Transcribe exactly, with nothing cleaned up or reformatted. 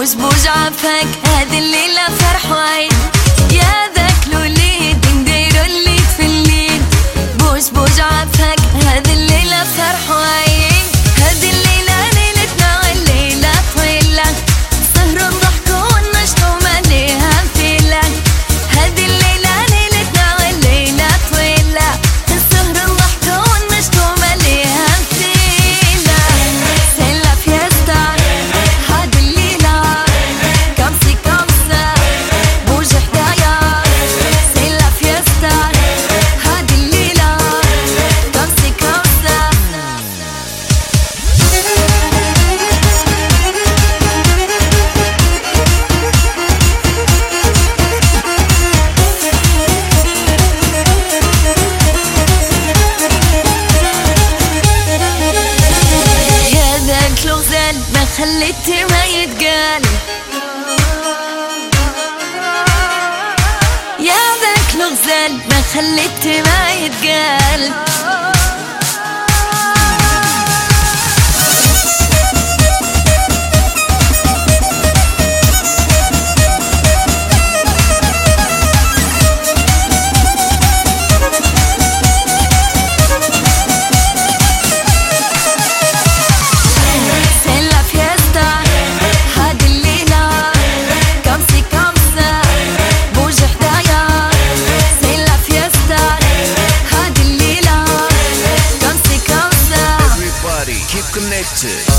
بوج بوج عفاك هذه الليلة فرح وعيد يا ذاك لوليد نديرو الليد في الليل بوج بوج عفاك هذه الليلة فرح وعيد هذه الليلة ليلتنا والليلة طويلة سهر ضحك ونشطو مليها فيلة هذه الليلة ليلتنا والليلة طويلة سهر ضحك ونشطو مليها فيلة سيلا فيستا هذه الليلة كمسي كمسة بوج حدايا سيلا فيستا هذه الليلة كمسي كمسة يا ذاك الغزال ما خليتي ما يتقال يا ذاك الغزال ما خليتي ما يتقال سيلا فيستا هذه الليلة كمسي كمسة بوج حدايا سيلا فيستا هذه الليلة كمسي كمسة Everybody keep connected.